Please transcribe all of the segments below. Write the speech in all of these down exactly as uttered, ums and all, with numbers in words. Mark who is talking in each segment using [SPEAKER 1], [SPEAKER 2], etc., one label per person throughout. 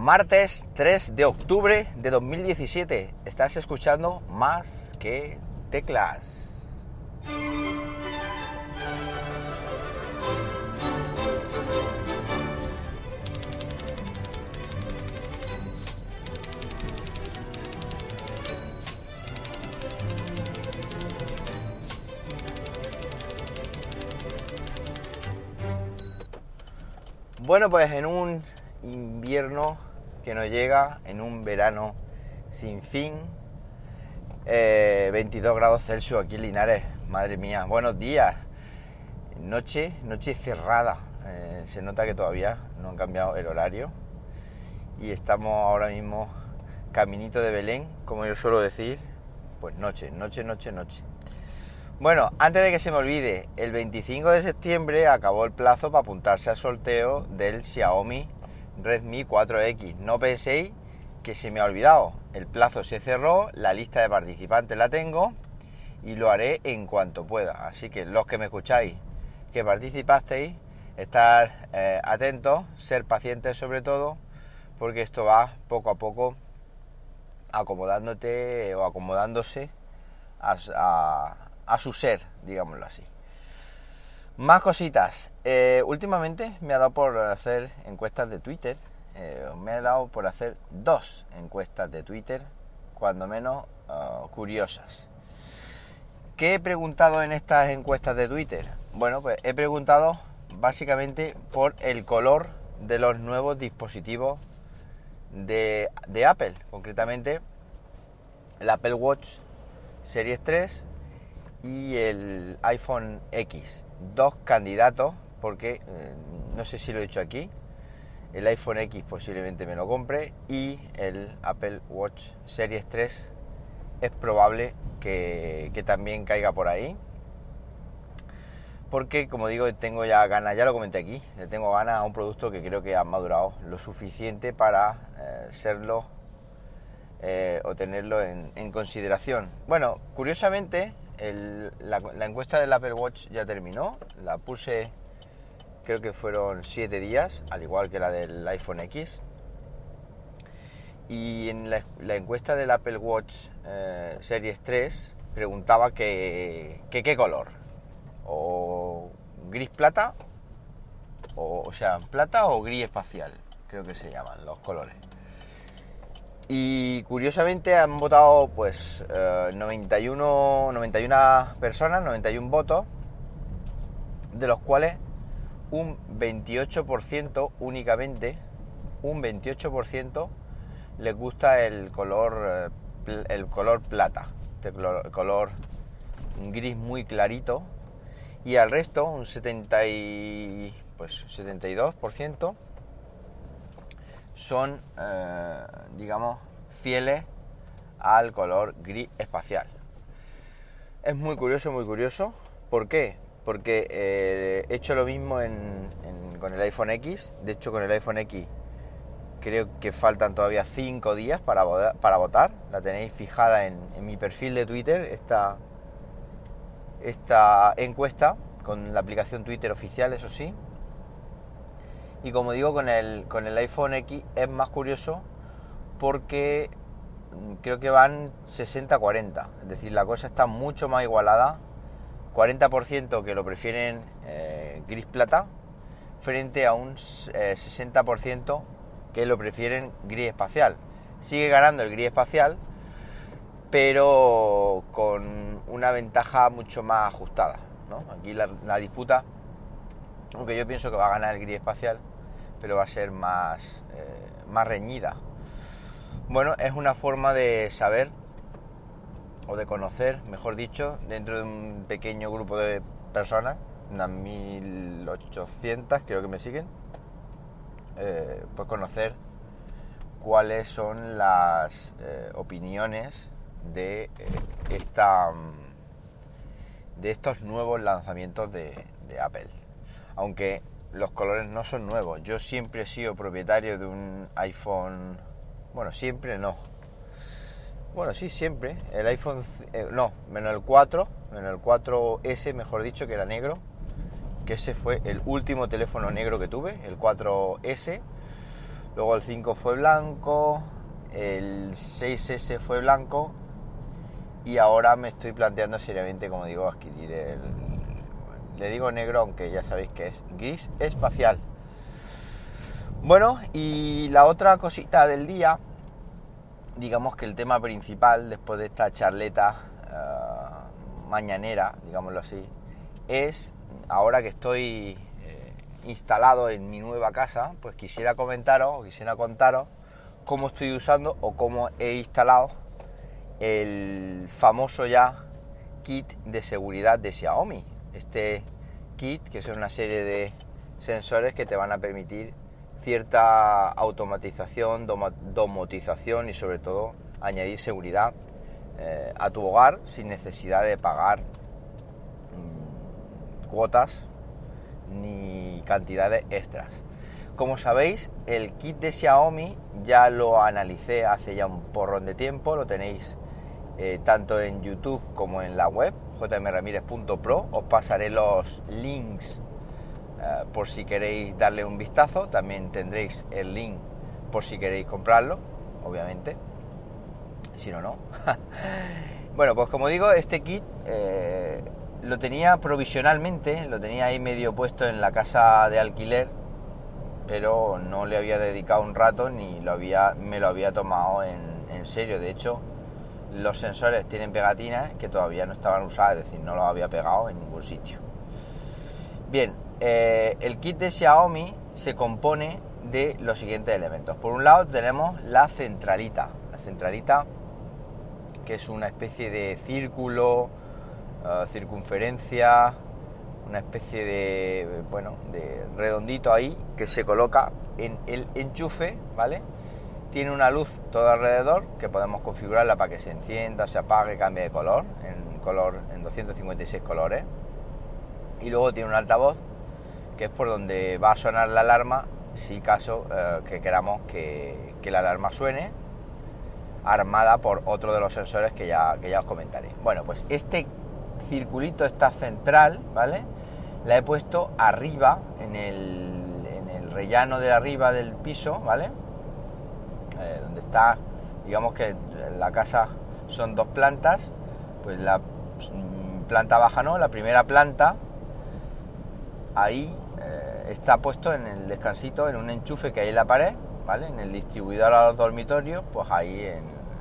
[SPEAKER 1] Martes tres de octubre de dos mil diecisiete. Estás escuchando Más que Teclas. Bueno, pues en un invierno que nos llega, en un verano sin fin, eh, veintidós grados Celsius aquí en Linares, madre mía, buenos días, noche, noche cerrada, eh, se nota que todavía no han cambiado el horario y estamos ahora mismo caminito de Belén, como yo suelo decir, pues noche, noche, noche, noche. Bueno, antes de que se me olvide, el veinticinco de septiembre acabó el plazo para apuntarse al sorteo del Xiaomi Redmi cuatro equis. No penséis que se me ha olvidado. El plazo se cerró, la lista de participantes la tengo y lo haré en cuanto pueda. Así que los que me escucháis, que participasteis, estar eh, atentos, ser pacientes sobre todo, porque esto va poco a poco acomodándote o acomodándose a... a a su ser, digámoslo así. Más cositas. Eh, últimamente me ha dado por hacer encuestas de Twitter. Eh, me ha dado por hacer dos encuestas de Twitter, cuando menos uh, curiosas. ¿Qué he preguntado en estas encuestas de Twitter? Bueno, pues he preguntado básicamente por el color de los nuevos dispositivos de, de Apple. Concretamente, el Apple Watch Series tres y el iPhone X, dos candidatos, porque eh, no sé si lo he dicho aquí, el iPhone X posiblemente me lo compre y el Apple Watch Series tres es probable que, que también caiga por ahí, porque como digo, tengo ya ganas, ya lo comenté aquí, le tengo ganas a un producto que creo que ha madurado lo suficiente para eh, serlo eh, o tenerlo en, en consideración. Bueno, curiosamente, El, la, la encuesta del Apple Watch ya terminó, la puse, creo que fueron siete días, al igual que la del iPhone X. Y en la, la encuesta del Apple Watch eh, Series tres preguntaba que, que qué color, o gris plata, o, o sea, plata o gris espacial, creo que se llaman los colores. Y curiosamente han votado pues eh, noventa y una personas, noventa y uno votos, de los cuales un veintiocho por ciento únicamente, un veintiocho por ciento les gusta el color eh, el color plata, este color, color gris muy clarito, y al resto un setenta y, pues, setenta y dos por ciento son, eh, digamos, fieles al color gris espacial. Es muy curioso, muy curioso. ¿Por qué? Porque eh, he hecho lo mismo en, en, con el iPhone X. De hecho, con el iPhone X creo que faltan todavía cinco días para, para votar. La tenéis fijada en, en mi perfil de Twitter, esta, esta encuesta, con la aplicación Twitter oficial, eso sí. Y como digo, con el, con el iPhone X es más curioso porque creo que van sesenta cuarenta. Es decir, la cosa está mucho más igualada. cuarenta por ciento que lo prefieren eh, gris plata frente a un eh, sesenta por ciento que lo prefieren gris espacial. Sigue ganando el gris espacial, pero con una ventaja mucho más ajustada, ¿no? Aquí la, la disputa, aunque yo pienso que va a ganar el gris espacial, pero va a ser más, eh, más reñida. Bueno, es una forma de saber, o de conocer, mejor dicho, dentro de un pequeño grupo de personas, unas mil ochocientas creo que me siguen, eh, pues conocer cuáles son las eh, opiniones de eh, esta de estos nuevos lanzamientos de, de Apple. Aunque los colores no son nuevos. Yo siempre he sido propietario de un iPhone... Bueno, siempre no. Bueno, sí, siempre. El iPhone... Eh, no, menos el cuatro. Menos el cuatro ese, mejor dicho, que era negro. Que ese fue el último teléfono negro que tuve, el cuatro ese. luego el cinco fue blanco, el seis ese fue blanco y ahora me estoy planteando seriamente, como digo, adquirir el, le digo negro, aunque ya sabéis que es gris espacial. Bueno, y la otra cosita del día, digamos que el tema principal después de esta charleta uh, mañanera, digámoslo así, es, ahora que estoy eh, instalado en mi nueva casa, pues quisiera comentaros o quisiera contaros cómo estoy usando o cómo he instalado el famoso ya kit de seguridad de Xiaomi. Este kit, que es una serie de sensores que te van a permitir cierta automatización, dom- domotización y sobre todo añadir seguridad eh, a tu hogar sin necesidad de pagar mmm, cuotas ni cantidades extras. Como sabéis, el kit de Xiaomi ya lo analicé hace ya un porrón de tiempo, lo tenéis eh, tanto en YouTube como en la web j m ramírez punto pro. Os pasaré los links Uh, por si queréis darle un vistazo. También tendréis el link por si queréis comprarlo, obviamente, si no, no. Bueno, pues como digo, este kit eh, lo tenía provisionalmente, lo tenía ahí medio puesto en la casa de alquiler, pero no le había dedicado un rato ni lo había, me lo había tomado en, en serio. De hecho, los sensores tienen pegatinas que todavía no estaban usadas, es decir, no los había pegado en ningún sitio. Bien, eh, el kit de Xiaomi se compone de los siguientes elementos. Por un lado tenemos la centralita, la centralita que es una especie de círculo, uh, circunferencia, una especie de, bueno, de redondito ahí que se coloca en el enchufe, ¿vale? Tiene una luz todo alrededor que podemos configurarla para que se encienda, se apague, cambie de color, en color, en doscientos cincuenta y seis colores. Y luego tiene un altavoz que es por donde va a sonar la alarma si caso eh, que queramos que, que la alarma suene, armada por otro de los sensores que ya, que ya os comentaré. Bueno, pues este circulito está central, ¿vale? La he puesto arriba, en el, en el rellano de arriba del piso, ¿vale? Eh, donde está, digamos que la casa son dos plantas, pues la planta baja no, la primera planta, ahí eh, está puesto en el descansito, en un enchufe que hay en la pared, ¿vale? En el distribuidor a los dormitorios, pues ahí en,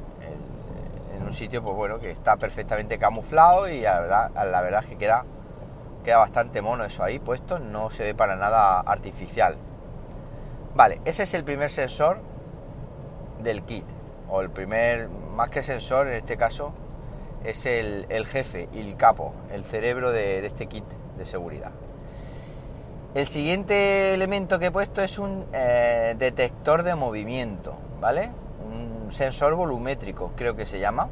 [SPEAKER 1] en, en un sitio, pues bueno, que está perfectamente camuflado y la verdad, la verdad es que queda, queda bastante mono eso ahí puesto, no se ve para nada artificial. Vale, ese es el primer sensor del kit, o el primer, más que sensor en este caso, es el, el jefe y el capo, el cerebro de, de este kit de seguridad. El siguiente elemento que he puesto es un eh, detector de movimiento, ¿vale? Un sensor volumétrico, creo que se llama.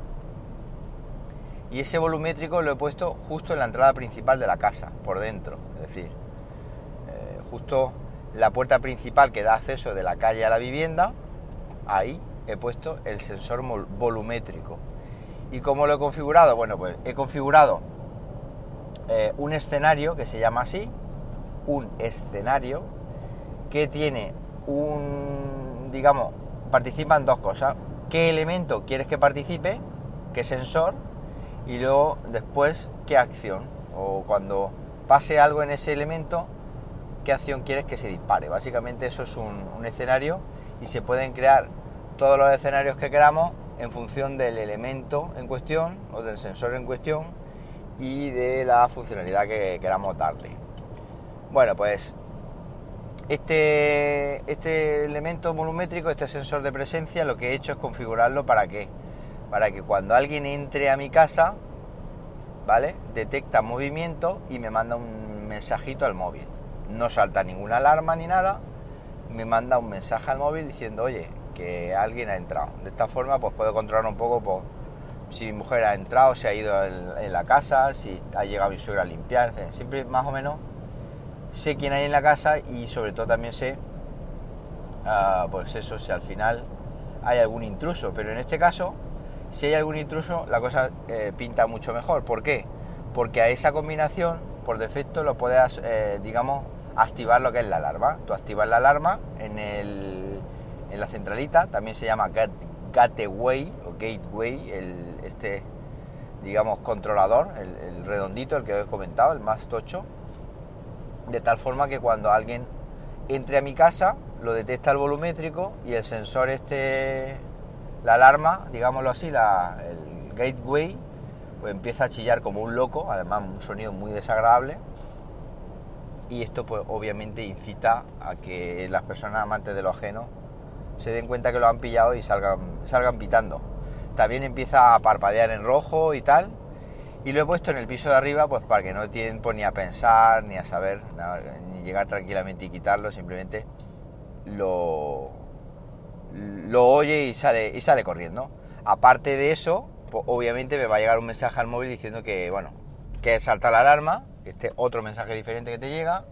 [SPEAKER 1] Y ese volumétrico lo he puesto justo en la entrada principal de la casa, por dentro. Es decir, eh, justo la puerta principal que da acceso de la calle a la vivienda, ahí he puesto el sensor volumétrico. ¿Y cómo lo he configurado? Bueno, pues he configurado eh, un escenario que se llama así, un escenario que tiene un, digamos, participan dos cosas: qué elemento quieres que participe, qué sensor, y luego después qué acción, o cuando pase algo en ese elemento, qué acción quieres que se dispare. Básicamente eso es un, un escenario, y se pueden crear todos los escenarios que queramos en función del elemento en cuestión o del sensor en cuestión y de la funcionalidad que queramos darle. Bueno, pues este, este elemento volumétrico, este sensor de presencia, lo que he hecho es configurarlo para que, para que cuando alguien entre a mi casa, ¿vale?, detecta movimiento y me manda un mensajito al móvil. No salta ninguna alarma ni nada, me manda un mensaje al móvil diciendo, oye, que alguien ha entrado. De esta forma pues puedo controlar un poco pues, si mi mujer ha entrado, si ha ido en, en la casa, si ha llegado mi suegra a limpiar, siempre más o menos sé quién hay en la casa, y sobre todo también sé uh, pues eso, si al final hay algún intruso. Pero en este caso, si hay algún intruso, la cosa eh, pinta mucho mejor. ¿Por qué? Porque a esa combinación por defecto lo puedes eh, digamos activar lo que es la alarma. Tú activas la alarma en el, en la centralita, también se llama gate, gateway o gateway, el, este, digamos, controlador, el, el redondito, el que os he comentado, el más tocho, de tal forma que cuando alguien entre a mi casa, lo detecta el volumétrico y el sensor este, la alarma, digámoslo así, la, el gateway, pues empieza a chillar como un loco, además un sonido muy desagradable, y esto pues obviamente incita a que las personas amantes de lo ajeno se den cuenta que lo han pillado y salgan, salgan pitando. También empieza a parpadear en rojo y tal, y lo he puesto en el piso de arriba pues para que no dé tiempo ni a pensar, ni a saber, ni llegar tranquilamente y quitarlo, simplemente lo, lo oye y sale, y sale corriendo. Aparte de eso, pues obviamente me va a llegar un mensaje al móvil diciendo que, bueno, que salta la alarma, que este otro mensaje diferente que te llega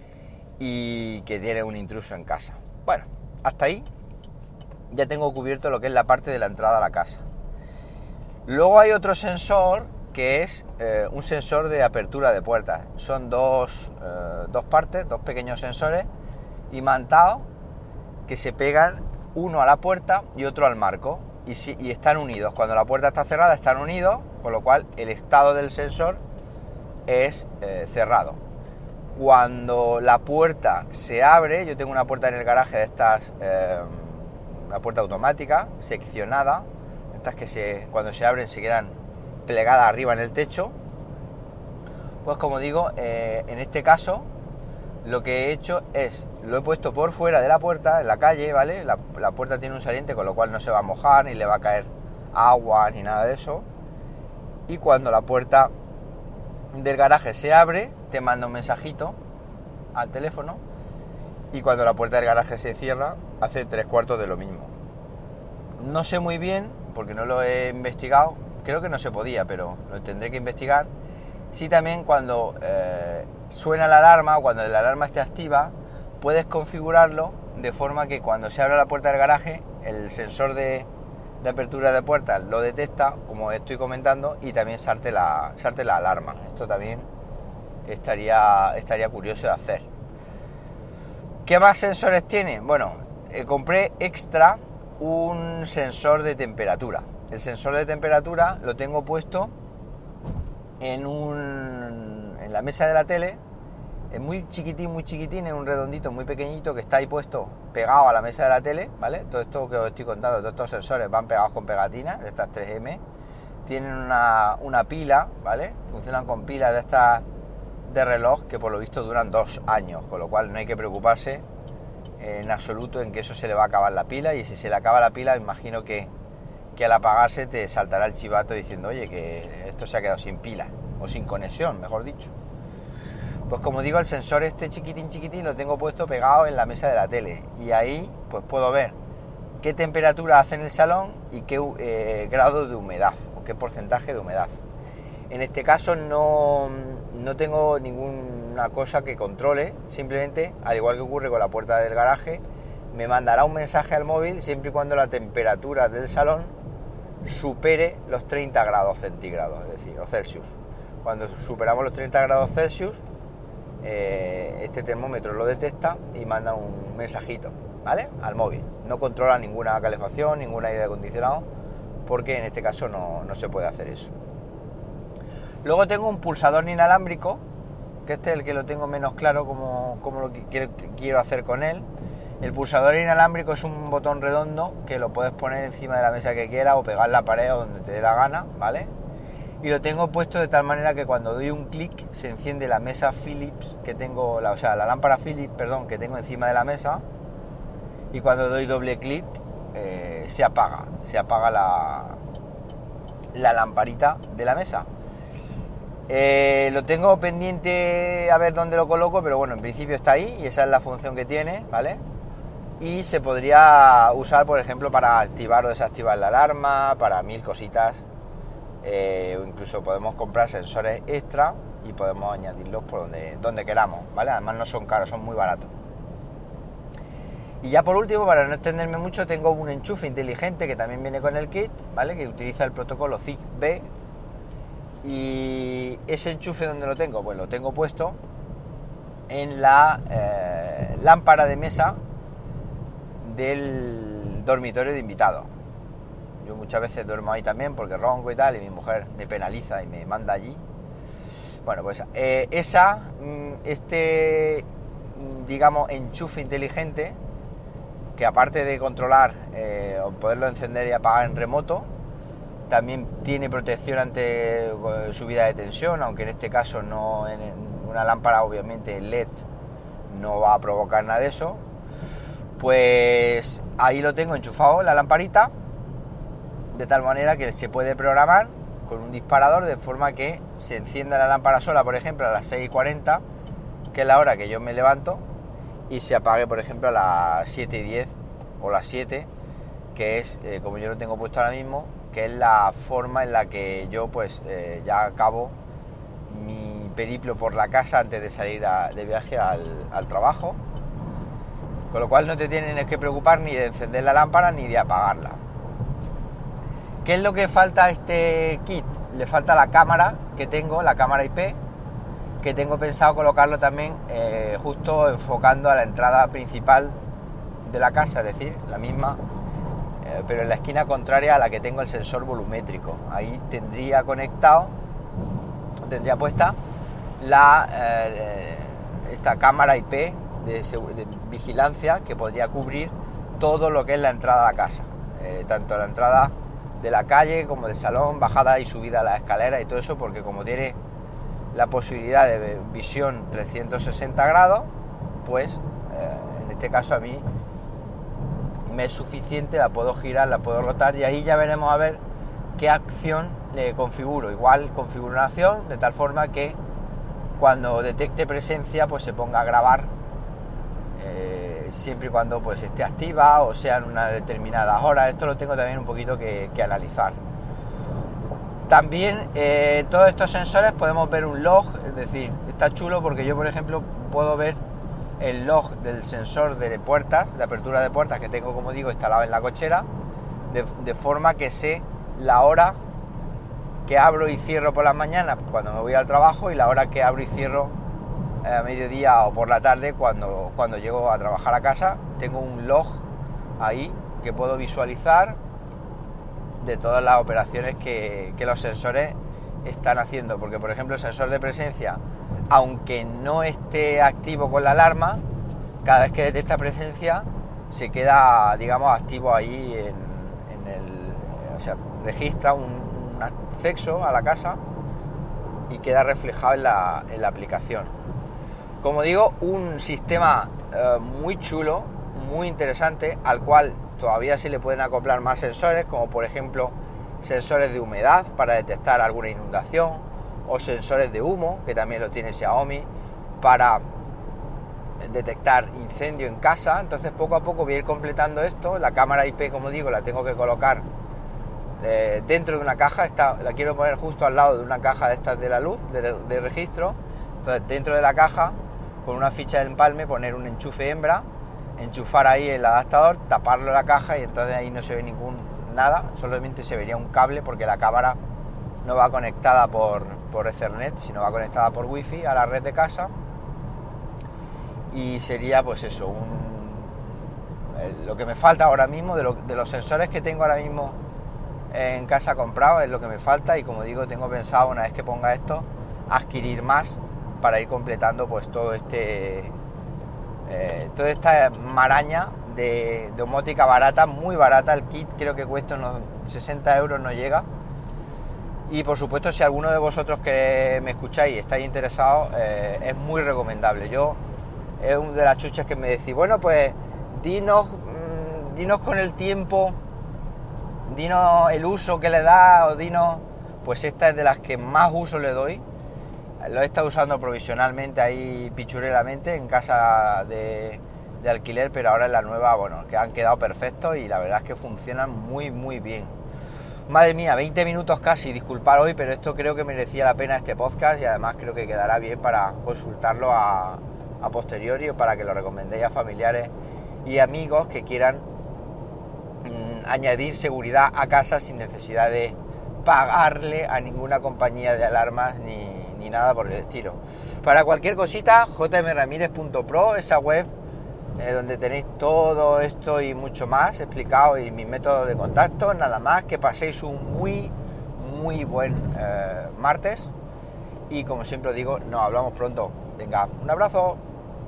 [SPEAKER 1] y que tiene un intruso en casa. Bueno, hasta ahí ya tengo cubierto lo que es la parte de la entrada a la casa. Luego hay otro sensor que es eh, un sensor de apertura de puertas. Son dos, eh, dos partes, dos pequeños sensores imantados que se pegan uno a la puerta y otro al marco y, si, y están unidos. Cuando la puerta está cerrada están unidos, con lo cual el estado del sensor es eh, cerrado. Cuando la puerta se abre, yo tengo una puerta en el garaje de estas, eh, una puerta automática seccionada, estas que se, cuando se abren se quedan plegadas arriba en el techo. Pues como digo, eh, en este caso lo que he hecho es, lo he puesto por fuera de la puerta, en la calle, ¿vale? La, la puerta tiene un saliente, con lo cual no se va a mojar, ni le va a caer agua, ni nada de eso. Y cuando la puerta del garaje se abre, te manda un mensajito al teléfono, y cuando la puerta del garaje se cierra, hace tres cuartos de lo mismo. No sé muy bien, porque no lo he investigado, creo que no se podía, pero lo tendré que investigar. Sí, también cuando eh, suena la alarma o cuando la alarma esté activa, puedes configurarlo de forma que cuando se abra la puerta del garaje, el sensor de, de apertura de puertas lo detecta, como estoy comentando, y también salte la, salte la alarma. Esto también estaría, estaría curioso de hacer. ¿Qué más sensores tiene? Bueno, eh, compré extra un sensor de temperatura. El sensor de temperatura lo tengo puesto en un en la mesa de la tele, es muy chiquitín, muy chiquitín, es un redondito muy pequeñito que está ahí puesto pegado a la mesa de la tele, ¿vale? Todo esto que os estoy contando, todos estos sensores van pegados con pegatinas de estas tres eme, tienen una, una pila, ¿vale? Funcionan con pilas de estas de reloj que por lo visto duran dos años, con lo cual no hay que preocuparse en absoluto en que eso se le va a acabar la pila, y si se le acaba la pila, imagino que que al apagarse te saltará el chivato diciendo, oye, que esto se ha quedado sin pila, o sin conexión, mejor dicho. Pues como digo, el sensor este chiquitín chiquitín lo tengo puesto pegado en la mesa de la tele, y ahí pues puedo ver qué temperatura hace en el salón y qué eh, grado de humedad, o qué porcentaje de humedad. En este caso no, no tengo ninguna cosa que controle, simplemente, al igual que ocurre con la puerta del garaje, me mandará un mensaje al móvil siempre y cuando la temperatura del salón supere los treinta grados centígrados, es decir, o Celsius. Cuando superamos los treinta grados Celsius, eh, este termómetro lo detecta y manda un mensajito, ¿vale? Al móvil. No controla ninguna calefacción, ningún aire acondicionado, porque en este caso no, no se puede hacer eso. Luego tengo un pulsador inalámbrico, que este es el que lo tengo menos claro cómo, cómo lo que quiero, que quiero hacer con él. El pulsador inalámbrico es un botón redondo que lo puedes poner encima de la mesa que quieras o pegar en la pared o donde te dé la gana, ¿vale? Y lo tengo puesto de tal manera que cuando doy un clic se enciende la mesa Philips que tengo, la, o sea, la lámpara Philips, perdón, que tengo encima de la mesa, y cuando doy doble clic eh, se apaga, se apaga la, la lamparita de la mesa. Eh, lo tengo pendiente a ver dónde lo coloco, pero bueno, en principio está ahí y esa es la función que tiene, ¿vale? Y se podría usar, por ejemplo, para activar o desactivar la alarma, para mil cositas, eh, o incluso podemos comprar sensores extra y podemos añadirlos por donde, donde queramos, ¿vale? Además no son caros, son muy baratos. Y ya por último, para no extenderme mucho, tengo un enchufe inteligente que también viene con el kit, ¿vale? Que utiliza el protocolo Zigbee. Y ese enchufe, ¿dónde lo tengo? Pues lo tengo puesto en la eh, lámpara de mesa del, el dormitorio de invitados. Yo muchas veces duermo ahí también porque ronco y tal, y mi mujer me penaliza y me manda allí. Bueno, pues eh, esa, este, digamos, enchufe inteligente, que aparte de controlar eh, o poderlo encender y apagar en remoto, también tiene protección ante subida de tensión, aunque en este caso no, en una lámpara obviamente L E D no va a provocar nada de eso. Pues ahí lo tengo enchufado, la lamparita, de tal manera que se puede programar con un disparador de forma que se encienda la lámpara sola, por ejemplo, a las seis y cuarenta, que es la hora que yo me levanto, y se apague, por ejemplo, a las siete y diez o las siete, que es, eh, como yo lo tengo puesto ahora mismo, que es la forma en la que yo pues eh, ya acabo mi periplo por la casa antes de salir a, de viaje al, al trabajo, con lo cual no te tienes que preocupar ni de encender la lámpara ni de apagarla. ¿Qué es lo que falta a este kit? Le falta la cámara que tengo, la cámara I P, que tengo pensado colocarlo también eh, justo enfocando a la entrada principal de la casa, es decir, la misma, eh, pero en la esquina contraria a la que tengo el sensor volumétrico. Ahí tendría conectado, tendría puesta la eh, esta cámara I P de, de vigilancia que podría cubrir todo lo que es la entrada a la casa, eh, tanto la entrada de la calle como del salón, bajada y subida a la escalera y todo eso, porque como tiene la posibilidad de visión trescientos sesenta grados, pues eh, en este caso a mí me es suficiente, la puedo girar, la puedo rotar, y ahí ya veremos a ver qué acción le configuro. Igual configuro una acción de tal forma que cuando detecte presencia pues se ponga a grabar, eh, siempre y cuando pues esté activa o sean unas determinadas horas. Esto lo tengo también un poquito que, que analizar. También eh, todos estos sensores podemos ver un log, es decir, está chulo porque yo, por ejemplo, puedo ver el log del sensor de puertas, de apertura de puertas, que tengo, como digo, instalado en la cochera, de, de forma que sé la hora que abro y cierro por las mañanas cuando me voy al trabajo, y la hora que abro y cierro a mediodía o por la tarde cuando, cuando llego a trabajar a casa. Tengo un log ahí que puedo visualizar de todas las operaciones que, que los sensores están haciendo, porque por ejemplo el sensor de presencia, aunque no esté activo con la alarma, cada vez que detecta presencia se queda, digamos, activo ahí en, en el, o sea, registra un, un acceso a la casa y queda reflejado en la, en la aplicación. Como digo, un sistema eh, muy chulo, muy interesante, al cual todavía se le pueden acoplar más sensores, como por ejemplo sensores de humedad para detectar alguna inundación, o sensores de humo, que también lo tiene Xiaomi, para detectar incendio en casa. Entonces poco a poco voy a ir completando esto. La cámara I P, como digo, la tengo que colocar eh, dentro de una caja. Esta, la quiero poner justo al lado de una caja de estas de la luz, de, de registro. Entonces dentro de la caja, con una ficha de empalme, poner un enchufe hembra, enchufar ahí el adaptador, taparlo la caja, y entonces ahí no se ve ningún nada, solamente se vería un cable, porque la cámara no va conectada por, por Ethernet, sino va conectada por Wi-Fi a la red de casa. Y sería pues eso, un, eh, lo que me falta ahora mismo de, lo, de los sensores que tengo ahora mismo en casa comprado, es lo que me falta. Y como digo, tengo pensado, una vez que ponga esto, adquirir más para ir completando pues todo este eh, toda esta maraña de domótica barata, muy barata. El kit creo que cuesta unos sesenta euros, no llega. Y por supuesto, si alguno de vosotros que me escucháis y estáis interesados, eh, es muy recomendable. Yo, es una de las chuchas que me decís, bueno, pues dinos, mmm, dinos con el tiempo, dinos el uso que le da, o dinos, pues esta es de las que más uso le doy. Lo he estado usando provisionalmente ahí, pichurelamente, en casa de, de alquiler, pero ahora en la nueva, bueno, que han quedado perfectos y la verdad es que funcionan muy, muy bien. Madre mía, veinte minutos casi, disculpad hoy, pero esto creo que merecía la pena este podcast, y además creo que quedará bien para consultarlo a, a posteriori, o para que lo recomendéis a familiares y amigos que quieran mmm, añadir seguridad a casa sin necesidad de pagarle a ninguna compañía de alarmas ni, ni nada por el estilo. Para cualquier cosita, j m ramírez punto pro, esa web eh, donde tenéis todo esto y mucho más explicado y mis métodos de contacto. Nada más, que paséis un muy, muy buen eh, martes y como siempre os digo, nos hablamos pronto. Venga, un abrazo.